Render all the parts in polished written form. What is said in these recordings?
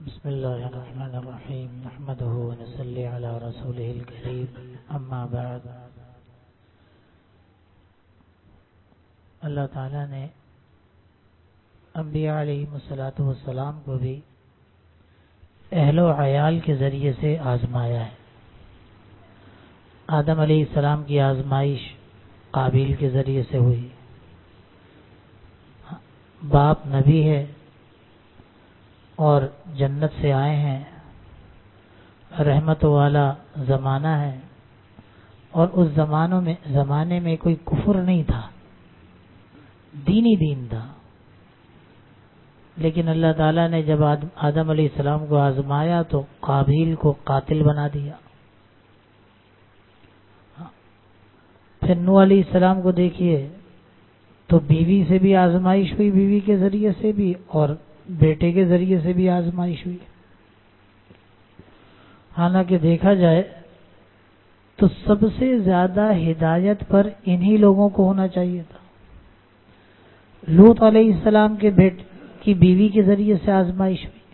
بسم اللہ الرحمن الرحیم نحمده ونصلی علی رسوله الکریم اما بعد. اللہ تعالیٰ نے انبیاء علیہم الصلاۃ والسلام کو بھی اہل و عیال کے ذریعے سے آزمایا ہے. آدم علیہ السلام کی آزمائش قابیل کے ذریعے سے ہوئی. باپ نبی ہے اور جنت سے آئے ہیں، رحمت والا زمانہ ہے، اور اس زمانے میں کوئی کفر نہیں تھا، دینی دین تھا. لیکن اللہ تعالیٰ نے جب آدم علیہ السلام کو آزمایا تو قابیل کو قاتل بنا دیا. پھر نوح علیہ السلام کو دیکھیے تو بیوی سے بھی آزمائش ہوئی، بیوی کے ذریعے سے بھی، اور بیٹے کے ذریعے سے بھی آزمائش ہوئی. حالانکہ دیکھا جائے تو سب سے زیادہ ہدایت پر انہی لوگوں کو ہونا چاہیے تھا. لوط علیہ السلام کے کی بیوی کے ذریعے سے آزمائش ہوئی.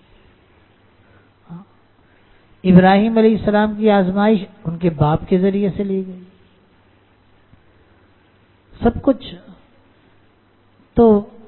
ابراہیم علیہ السلام کی آزمائش ان کے باپ کے ذریعے سے لی گئی. سب کچھ تو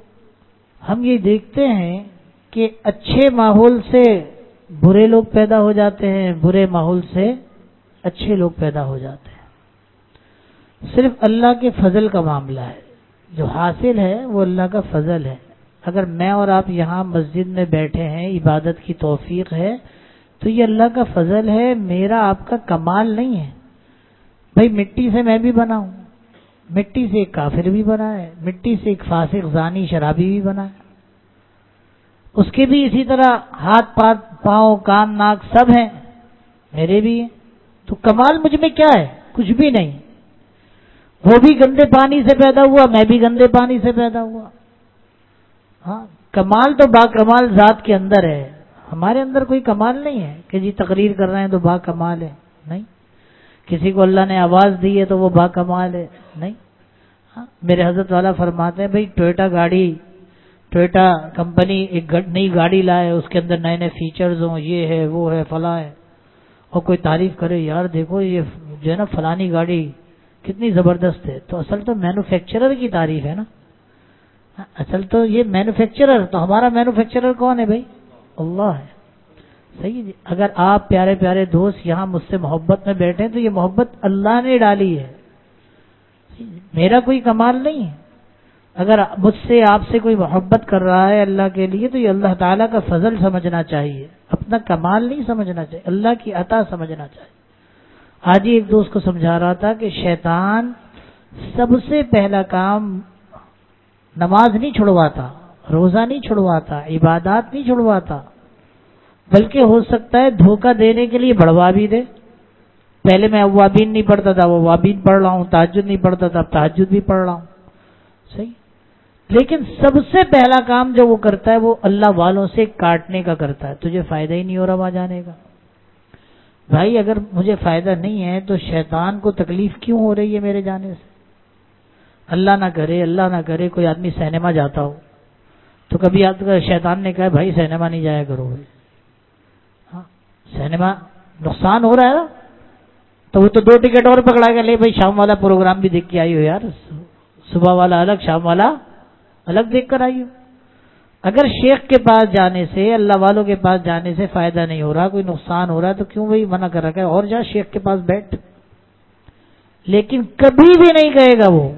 ہم یہ دیکھتے ہیں کہ اچھے ماحول سے برے لوگ پیدا ہو جاتے ہیں، برے ماحول سے اچھے لوگ پیدا ہو جاتے ہیں. صرف اللہ کے فضل کا معاملہ ہے، جو حاصل ہے وہ اللہ کا فضل ہے. اگر میں اور آپ یہاں مسجد میں بیٹھے ہیں، عبادت کی توفیق ہے، تو یہ اللہ کا فضل ہے، میرا آپ کا کمال نہیں ہے. بھائی مٹی سے میں بھی بنا ہوں، مٹی سے ایک کافر بھی بنا ہے، مٹی سے ایک فاسق زانی شرابی بھی بنا ہے، اس کے بھی اسی طرح ہاتھ پاؤں کان ناک سب ہیں، میرے بھی ہیں. تو کمال مجھ میں کیا ہے؟ کچھ بھی نہیں. وہ بھی گندے پانی سے پیدا ہوا، میں بھی گندے پانی سے پیدا ہوا. ہاں، کمال تو با کمال ذات کے اندر ہے، ہمارے اندر کوئی کمال نہیں ہے کہ جی تقریر کر رہے ہیں تو با کمال ہے. نہیں، کسی کو اللہ نے آواز دی ہے تو وہ با کمال ہے. نہیں. ہاں، میرے حضرت والا فرماتے ہیں بھائی ٹویوٹا کمپنی ایک نئی گاڑی لائے، اس کے اندر نئے نئے فیچرز ہوں، یہ ہے وہ ہے فلاں ہے، اور کوئی تعریف کرے یار دیکھو یہ جو ہے نا فلانی گاڑی کتنی زبردست ہے، تو اصل تو مینوفیکچرر کی تعریف ہے نا. اصل تو یہ مینوفیکچرر، تو ہمارا مینوفیکچرر کون ہے بھائی؟ اللہ ہے. صحیح جی. اگر آپ پیارے پیارے دوست یہاں مجھ سے محبت میں بیٹھے تو یہ محبت اللہ نے ڈالی ہے، میرا کوئی کمال نہیں ہے. اگر مجھ سے آپ سے کوئی محبت کر رہا ہے اللہ کے لیے تو یہ اللہ تعالیٰ کا فضل سمجھنا چاہیے، اپنا کمال نہیں سمجھنا چاہیے، اللہ کی عطا سمجھنا چاہیے. آج ہی ایک دوست کو سمجھا رہا تھا کہ شیطان سب سے پہلا کام نماز نہیں چھڑواتا، روزہ نہیں چھڑواتا، عبادات نہیں چھڑواتا، بلکہ ہو سکتا ہے دھوکہ دینے کے لیے بڑھوا بھی دے. پہلے میں اوابین نہیں پڑھتا تھا، وہ اوابین پڑھ رہا ہوں، تہجد نہیں پڑھتا تھا، اب تہجد بھی پڑھ رہا ہوں. صحیح. لیکن سب سے پہلا کام جو وہ کرتا ہے وہ اللہ والوں سے کاٹنے کا کرتا ہے. تجھے فائدہ ہی نہیں ہو رہا وہاں جانے کا. بھائی اگر مجھے فائدہ نہیں ہے تو شیطان کو تکلیف کیوں ہو رہی ہے میرے جانے سے؟ اللہ نہ کرے کوئی آدمی سینما جاتا ہو تو کبھی شیطان نے کہا بھائی سینما نہیں جایا کرو. ہاں، سینما نقصان ہو رہا ہے نا، تو وہ تو 2 ٹکٹ اور پکڑا کے لے بھائی شام والا پروگرام بھی دیکھ کے آئی ہو یار، صبح والا الگ شام والا الگ دیکھ کر آئی ہو. اگر شیخ کے پاس جانے سے، اللہ والوں کے پاس جانے سے فائدہ نہیں ہو رہا، کوئی نقصان ہو رہا ہے، تو کیوں بھائی منع کر رکھا ہے اور جا شیخ کے پاس بیٹھ. لیکن کبھی بھی نہیں کہے گا، وہ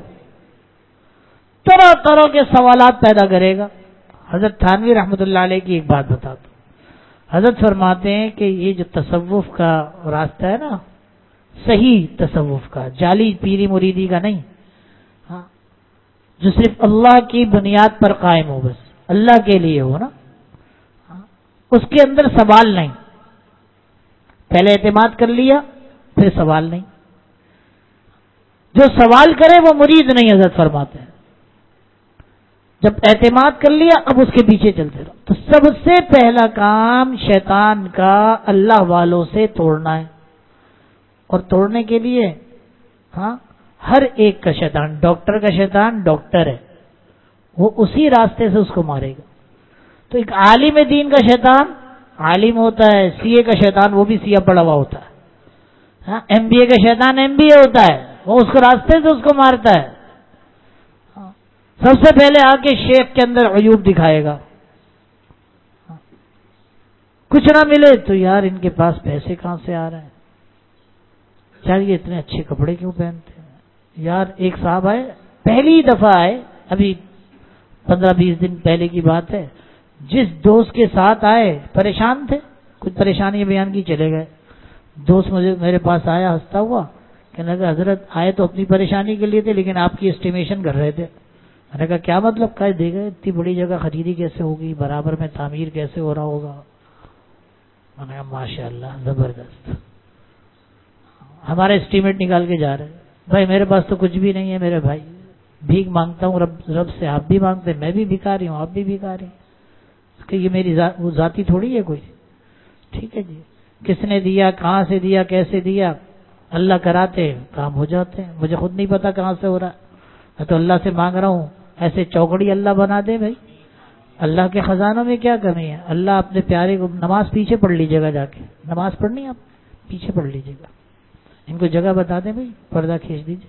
طرح طرح کے سوالات پیدا کرے گا. حضرت تھانوی رحمۃ اللہ علیہ کی ایک بات بتاتا ہوں. حضرت فرماتے ہیں کہ یہ جو تصوف کا راستہ ہے نا، صحیح تصوف کا، جعلی پیری مریدی کا نہیں، ہاں، جو صرف اللہ کی بنیاد پر قائم ہو، بس اللہ کے لیے ہو نا، اس کے اندر سوال نہیں. پہلے اعتماد کر لیا پھر سوال نہیں. جو سوال کرے وہ مرید نہیں، حضرت فرماتے ہیں. جب اعتماد کر لیا اب اس کے پیچھے چلتے رہو. تو سب سے پہلا کام شیطان کا اللہ والوں سے توڑنا ہے. اور توڑنے کے لیے ہاں ہر ایک کا شیطان، ڈاکٹر کا شیطان ڈاکٹر ہے، وہ اسی راستے سے اس کو مارے گا. تو ایک عالم دین کا شیطان عالم ہوتا ہے، سی اے کا شیطان وہ بھی سیاہ پڑا ہوا ہوتا ہے، ہاں ایم بی اے کا شیطان ایم بی اے ہوتا ہے، وہ اس کو راستے سے اس کو مارتا ہے. سب سے پہلے آ کے شیخ کے اندر عیوب دکھائے گا. کچھ نہ ملے تو یار ان کے پاس پیسے کہاں سے آ رہے ہیں، یار یہ اتنے اچھے کپڑے کیوں پہنتے ہیں. یار ایک صاحب آئے، پہلی دفعہ آئے، ابھی 15-20 دن پہلے کی بات ہے، جس دوست کے ساتھ آئے پریشان تھے، کچھ پریشانی بیان کی، چلے گئے. دوست میرے پاس آیا ہنستا ہوا، کہنے لگا حضرت آئے تو اپنی پریشانی کے لیے تھے لیکن آپ کی اسٹیمیشن کر رہے تھے. میں نے کہا کیا مطلب، کہا دے گئے اتنی بڑی جگہ خریدی کیسے ہوگی، برابر میں تعمیر کیسے ہو رہا ہوگا. میں نے کہا ماشاء اللہ زبردست، ہمارے اسٹیمیٹ نکال کے جا رہے ہیں. بھائی میرے پاس تو کچھ بھی نہیں ہے میرے بھائی، بھیک مانگتا ہوں رب سے، آپ بھی مانگتے ہیں، میں بھی بھکاری ہوں، آپ بھی بھکاری ہیں، کہ یہ میری وہ ذاتی تھوڑی ہے کوئی. ٹھیک ہے جی، کس نے دیا، کہاں سے دیا، کیسے دیا، اللہ کراتے کام ہو جاتے ہیں. مجھے خود نہیں پتا کہاں سے ہو رہا، میں تو اللہ سے مانگ رہا ہوں ایسے چوکڑی اللہ بنا دے. بھائی اللہ کے خزانوں میں کیا کمی ہے. اللہ اپنے پیارے کو، نماز پیچھے پڑھ لیجیے گا، جا کے نماز پڑھنی آپ پیچھے پڑھ لیجیے گا، ان کو جگہ بتا دیں بھائی، پردہ کھینچ دیجیے.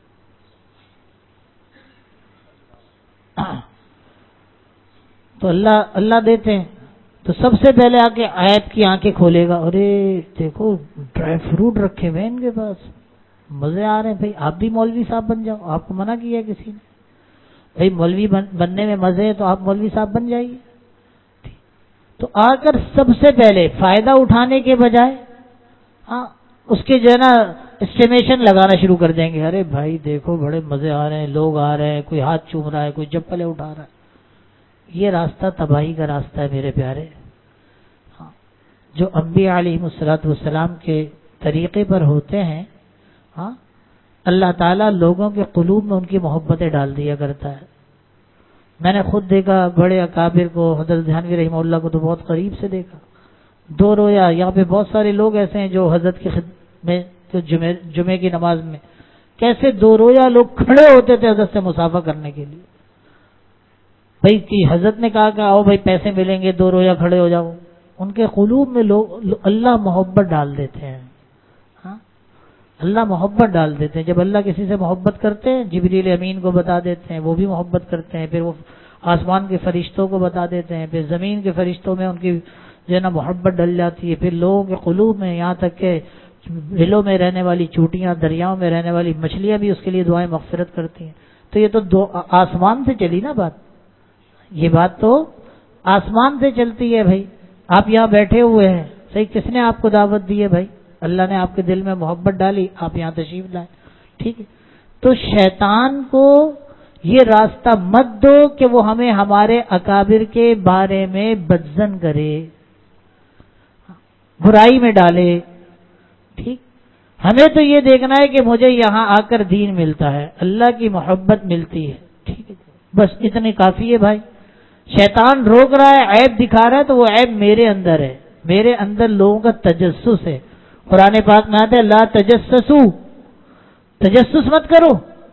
تو اللہ دیتے ہیں. تو سب سے پہلے آ کے آیت کی آنکھیں کھولے گا، ارے دیکھو ڈرائی فروٹ رکھے ہوئے ان کے پاس، مزے آ رہے ہیں. بھائی آپ بھی مولوی صاحب بن جاؤ، آپ کو منع کیا کسی نے؟ بھائی مولوی بننے میں مزے ہیں تو آپ مولوی صاحب بن جائیے. تو آ کر سب سے پہلے فائدہ اٹھانے کے بجائے اس کے جو ہے نا اسٹیمیشن لگانا شروع کر دیں گے. ارے بھائی دیکھو بڑے مزے آ رہے ہیں، لوگ آ رہے ہیں، کوئی ہاتھ چوم رہا ہے، کوئی چپلیں اٹھا رہا ہے. یہ راستہ تباہی کا راستہ ہے میرے پیارے. جو انبیاء علیہ الصلوۃ والسلام کے طریقے پر ہوتے ہیں، اللہ تعالیٰ لوگوں کے قلوب میں ان کی محبتیں ڈال دیا کرتا ہے. میں نے خود دیکھا بڑے اکابر کو، حضرت دھیانوی رحمہ اللہ کو تو بہت قریب سے دیکھا. دو رویا یہاں پہ بہت سارے لوگ ایسے ہیں جو حضرت کی خدمت میں تو جمعے کی نماز میں کیسے دو رویا لوگ کھڑے ہوتے تھے حضرت سے مصافحہ کرنے کے لیے. بھائی کہ حضرت نے کہا کہ آؤ بھائی پیسے ملیں گے، دو رویا کھڑے ہو جاؤ. ان کے قلوب میں لوگ اللہ محبت ڈال دیتے ہیں. اللہ محبت ڈال دیتے ہیں. جب اللہ کسی سے محبت کرتے ہیں، جبریل امین کو بتا دیتے ہیں، وہ بھی محبت کرتے ہیں، پھر وہ آسمان کے فرشتوں کو بتا دیتے ہیں، پھر زمین کے فرشتوں میں ان کی جو ہے نا محبت ڈل جاتی ہے. پھر لوگوں کے قلوب میں، یہاں تک کہ بلوں میں رہنے والی چوٹیاں، دریاؤں میں رہنے والی مچھلیاں بھی اس کے لیے دعائیں مغفرت کرتی ہیں. تو یہ تو آسمان سے چلی نا بات، یہ بات تو آسمان سے چلتی ہے. بھائی آپ یہاں بیٹھے ہوئے ہیں، صحیح، کس نے آپ کو دعوت دی ہے؟ بھائی اللہ نے آپ کے دل میں محبت ڈالی، آپ یہاں تشریف لائے. ٹھیک ہے، تو شیطان کو یہ راستہ مت دو کہ وہ ہمیں ہمارے اکابر کے بارے میں بدظن کرے، برائی میں ڈالے. ٹھیک، ہمیں تو یہ دیکھنا ہے کہ مجھے یہاں آ کر دین ملتا ہے، اللہ کی محبت ملتی ہے. ٹھیک ہے، بس اتنی کافی ہے. بھائی شیطان روک رہا ہے، عیب دکھا رہا ہے، تو وہ عیب میرے اندر ہے، میرے اندر لوگوں کا تجسس ہے. قرآن پاک میں آتا ہے لا تجسسو، تجسس مت کرو.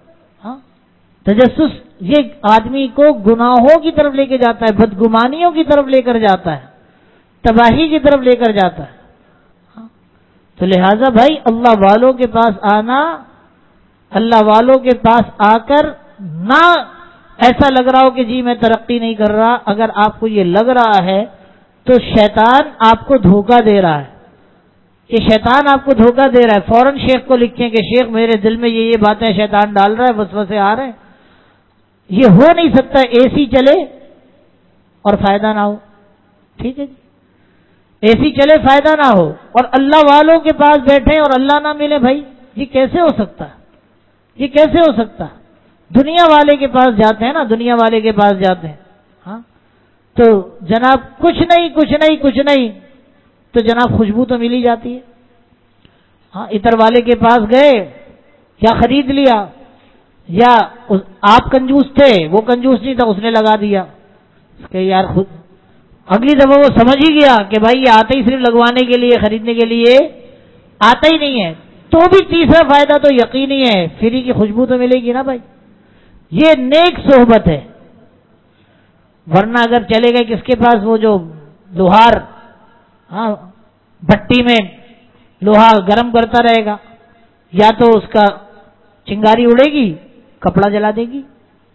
تجسس یہ آدمی کو گناہوں کی طرف لے کے جاتا ہے، بدگمانیوں کی طرف لے کر جاتا ہے، تباہی کی طرف لے کر جاتا ہے. تو لہذا بھائی اللہ والوں کے پاس آنا، اللہ والوں کے پاس آ کر نہ ایسا لگ رہا ہو کہ جی میں ترقی نہیں کر رہا. اگر آپ کو یہ لگ رہا ہے تو شیطان آپ کو دھوکہ دے رہا ہے. یہ شیطان آپ کو دھوکہ دے رہا ہے. فوراً شیخ کو لکھیں کہ شیخ میرے دل میں یہ باتیں شیطان ڈال رہا ہے، وسوسے آ رہے ہیں. یہ ہو نہیں سکتا اے سی چلے اور فائدہ نہ ہو. ٹھیک ہے جی، اے سی چلے فائدہ نہ ہو اور اللہ والوں کے پاس بیٹھیں اور اللہ نہ ملے. بھائی یہ کیسے ہو سکتا ہے؟ یہ کیسے ہو سکتا ہے؟ دنیا والے کے پاس جاتے ہیں نا، دنیا والے کے پاس جاتے ہیں تو جناب کچھ نہیں تو جناب خوشبو تو مل ہی جاتی ہے. عطر والے کے پاس گئے، کیا خرید لیا، یا آپ کنجوس تھے، وہ کنجوس نہیں تھا، اس نے لگا دیا کہ یار خود اگلی دفعہ وہ سمجھ ہی گیا کہ بھائی یہ آتا ہی صرف لگوانے کے لیے، خریدنے کے لیے آتا ہی نہیں ہے. تو بھی تیسرا فائدہ تو یقینی ہے، فری کی خوشبو تو ملے گی نا. بھائی یہ نیک صحبت ہے. ورنہ اگر چلے گئے کس کے پاس، وہ جو لوہار ہاں بھٹی میں لوہا گرم کرتا رہے گا، یا تو اس کا چنگاری اڑے گی، کپڑا جلا دے گی،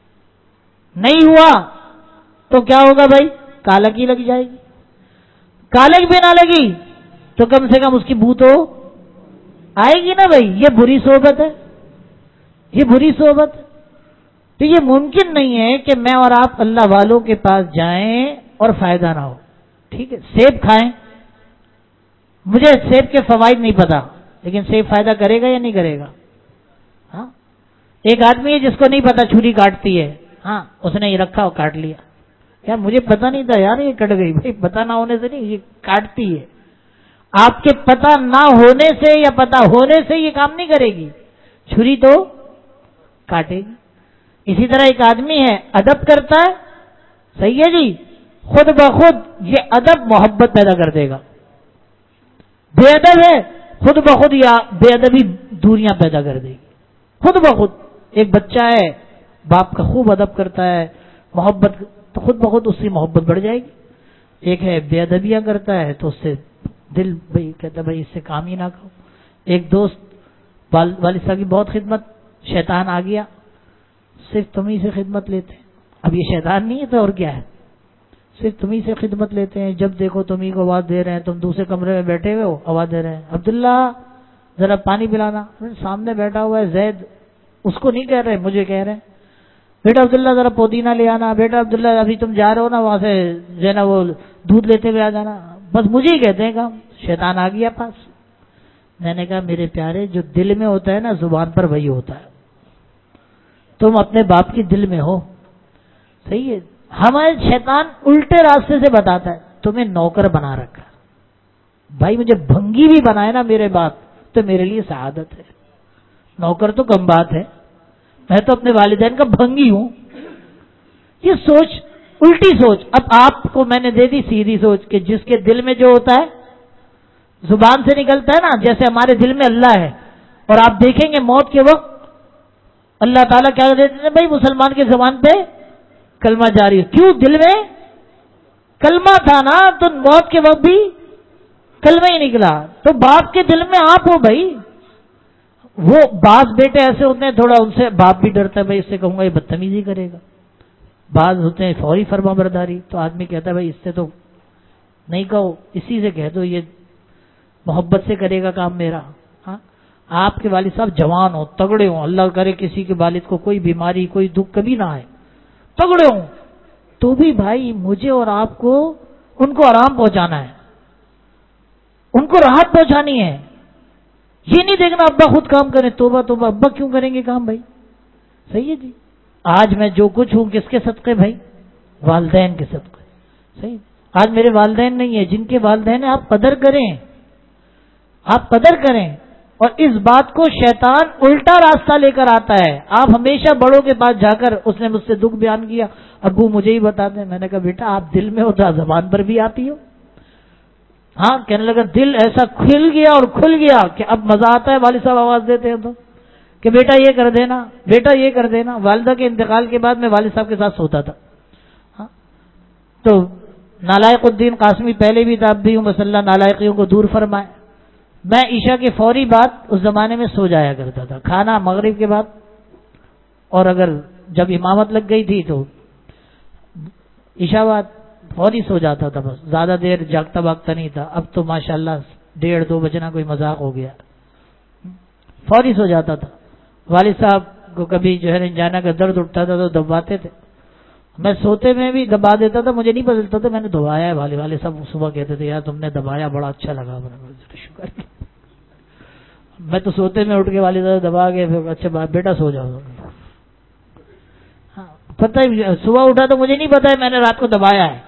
نہیں ہوا تو کیا ہوگا بھائی؟ کالک ہی لگ جائے گی، کالک بھی نہ لگی تو کم سے کم اس کی بو تو آئے گی نا بھائی۔ یہ بری صحبت ہے، یہ بری صحبت ہے۔ تو یہ ممکن نہیں ہے کہ میں اور آپ اللہ والوں کے پاس جائیں اور فائدہ نہ ہو۔ ٹھیک ہے، سیب کھائیں، مجھے سیب کے فوائد نہیں پتا، لیکن سیب فائدہ کرے گا یا نہیں کرے گا؟ ہاں، ایک آدمی ہے جس کو نہیں پتا چھری کاٹتی ہے، ہاں اس نے یہ رکھا اور کاٹ لیا، یار مجھے پتا نہیں تھا یار یہ کٹ گئی، بھائی پتا نہ ہونے سے نہیں، یہ کاٹتی ہے۔ آپ کے پتا نہ ہونے سے یا پتا ہونے سے یہ کام نہیں کرے گی، چھری تو کاٹے گی۔ اسی طرح ایک آدمی ہے ادب کرتا ہے، صحیح ہے جی، خود بخود یہ ادب محبت پیدا کر دے گا۔ بے ادب ہے، خود بخود یا بے ادبی دوریاں پیدا کر دے گی، خود بخود۔ ایک بچہ ہے باپ کا خوب ادب کرتا ہے، محبت، تو خود بخود اس کی محبت بڑھ جائے گی۔ ایک ہے بے ادبیاں کرتا ہے تو اس سے دل بھائی کہتا بھائی اس سے کام ہی نہ کرو۔ ایک دوست والد صاحب کی بہت خدمت، شیطان آ گیا، صرف تمہیں سے خدمت لیتے ہیں۔ اب یہ شیطان نہیں ہے تو اور کیا ہے، صرف تمہیں سے خدمت لیتے ہیں، جب دیکھو تمہیں کو آواز دے رہے ہیں، تم دوسرے کمرے میں بیٹھے ہوئے ہو آواز دے رہے ہیں، عبداللہ ذرا پانی پلانا، سامنے بیٹھا ہوا ہے زید، اس کو نہیں کہہ رہے مجھے کہہ رہے ہیں، بیٹا عبداللہ ذرا پودینہ لے آنا، بیٹا عبداللہ ابھی تم جا رہے ہو نا وہاں سے جو ہے نا وہ دودھ لیتے ہوئے آ جانا، بس مجھے ہی کہتے ہیں کام۔ شیطان آ گیا پاس۔ میں نے کہا میرے پیارے جو دل میں ہوتا ہے نا زبان پر وہی ہوتا ہے، تم اپنے باپ کی دل میں ہو، صحیح ہے۔ ہمارے شیطان الٹے راستے سے بتاتا ہے، تمہیں نوکر بنا رکھا، بھائی مجھے بھنگی بھی بنائے نا میرے باپ تو میرے لیے سعادت ہے، نوکر تو کم بات ہے، میں تو اپنے والدین کا بھنگی ہوں۔ یہ سوچ الٹی سوچ۔ اب آپ کو میں نے دے دی سیدھی سوچ کہ جس کے دل میں جو ہوتا ہے زبان سے نکلتا ہے نا، جیسے ہمارے دل میں اللہ ہے، اور آپ دیکھیں گے موت کے وقت اللہ تعالیٰ کیا دیتے ہیں بھائی مسلمان کی زبان پہ کلمہ جاری ہے، کیوں؟ دل میں کلمہ تھا نا، تو موت کے وقت بھی کلمہ ہی نکلا۔ تو باپ کے دل میں آپ ہو بھائی۔ وہ بعض بیٹے ایسے ہوتے ہیں تھوڑا ان سے باپ بھی ڈرتا ہے، بھائی اس سے کہوں گا یہ بدتمیزی کرے گا، بعض ہوتے ہیں فوری فرما برداری، تو آدمی کہتا ہے بھائی اس سے تو نہیں کہو، اسی سے کہہ دو یہ محبت سے کرے گا کام میرا۔ ہاں، آپ کے والد صاحب جوان ہوں، تگڑے ہوں، اللہ کرے کسی کے والد کو کوئی بیماری کوئی دکھ کبھی نہ آئے، تگڑے ہوں، تو بھی بھائی مجھے اور آپ کو ان کو آرام پہنچانا ہے، ان کو راحت پہنچانی ہے۔ یہ نہیں دیکھنا ابا خود کام کریں، توبہ توبہ، ابا کیوں کریں گے کام بھائی؟ صحیح ہے جی۔ آج میں جو کچھ ہوں کس کے صدقے بھائی؟ والدین کے صدقے، صحیح۔ آج میرے والدین نہیں ہیں، جن کے والدین ہیں آپ قدر کریں، آپ قدر کریں۔ اور اس بات کو شیطان الٹا راستہ لے کر آتا ہے۔ آپ ہمیشہ بڑوں کے پاس جا کر، اس نے مجھ سے دکھ بیان کیا، ابو مجھے ہی بتا دیں، میں نے کہا بیٹا آپ دل میں ہوتا زبان پر بھی آتی ہو۔ ہاں، کہنے لگا دل ایسا کھل گیا اور کھل گیا کہ اب مزہ آتا ہے والد صاحب آواز دیتے ہیں تو کہ بیٹا یہ کر دینا، بیٹا یہ کر دینا۔ والدہ کے انتقال کے بعد میں والد صاحب کے ساتھ سوتا تھا، ہاں، تو نالائق الدین قاسمی پہلے بھی تھا، اب بھی ہوں، بس اللہ نالائقیوں کو دور فرمائے۔ میں عشاء کے فوری بعد اس زمانے میں سو جایا کرتا تھا، کھانا مغرب کے بعد، اور اگر جب امامت لگ گئی تھی تو عشاء بعد فوری سو جاتا تھا، بس زیادہ دیر جاگتا باگتا نہیں تھا۔ اب تو ماشاءاللہ 1:30-2 بجنا کوئی مذاق ہو گیا، فوری سو جاتا تھا۔ والد صاحب کو کبھی جو ہے جانا کا درد اٹھتا تھا تو دباتے تھے، میں سوتے میں بھی دبا دیتا تھا، مجھے نہیں پتا چلتا تھا میں نے دبایا ہے۔ والد صاحب صبح کہتے تھے یار تم نے دبایا، بڑا اچھا لگا، شکر۔ میں تو سوتے میں اٹھ کے والد صاحب دبا کے پھر اچھا بیٹا سو جاؤ، ہاں پتہ ہی صبح اٹھا تو مجھے نہیں پتا ہے میں نے رات کو دبایا ہے۔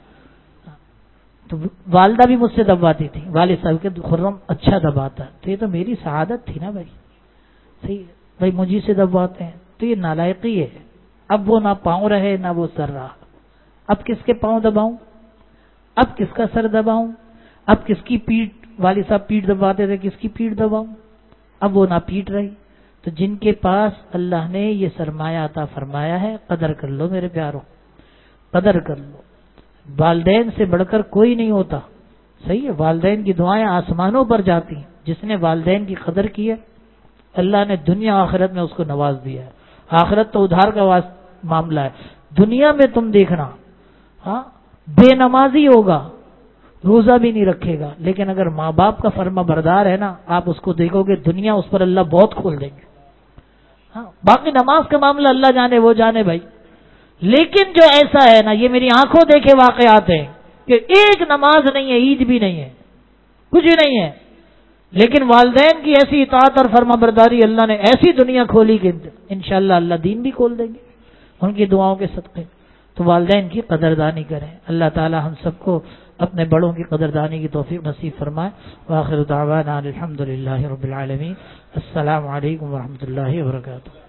تو والدہ بھی مجھ سے دباتی تھی، والد صاحب کے خرم اچھا دباتا، تو یہ تو میری سعادت تھی نا بھائی، صحیح بھائی مجھے سے دباتے ہیں تو یہ نالائقی ہے۔ اب وہ نہ پاؤں رہے نہ وہ سر رہا، اب کس کے پاؤں دباؤں، اب کس کا سر دباؤں، اب کس کی پیٹ، والد صاحب پیٹ دباتے تھے، کس کی پیٹ دباؤں، اب وہ نہ پیٹ رہی۔ تو جن کے پاس اللہ نے یہ سرمایہ عطا فرمایا ہے قدر کر لو میرے پیاروں، قدر کر لو۔ والدین سے بڑھ کر کوئی نہیں ہوتا، صحیح ہے، والدین کی دعائیں آسمانوں پر جاتی ہیں. جس نے والدین کی قدر کی ہے اللہ نے دنیا آخرت میں اس کو نواز دیا ہے. آخرت تو ادھار کا معاملہ ہے. دنیا میں تم دیکھنا ہاں بے نمازی ہوگا، روزہ بھی نہیں رکھے گا، لیکن اگر ماں باپ کا فرما بردار ہے نا، آپ اس کو دیکھو گے دنیا اس پر اللہ بہت کھول دیں گے. ہاں باقی نماز کا معاملہ اللہ جانے وہ جانے بھائی. لیکن جو ایسا ہے نا، یہ میری آنکھوں دیکھے واقعات ہیں کہ ایک نماز نہیں ہے، عید بھی نہیں ہے، کچھ بھی نہیں ہے، لیکن والدین کی ایسی اطاعت اور فرما برداری اللہ نے ایسی دنیا کھولی کہ انشاءاللہ اللہ دین بھی کھول دیں گے ان کی دعاؤں کے صدقے. تو والدین کی قدردانی کریں. اللہ تعالی ہم سب کو اپنے بڑوں کی قدردانی کی توفیق نصیب فرمائے. وآخر دعوانا الحمدللہ رب العالمین. السلام علیکم ورحمۃ اللہ وبرکاتہ.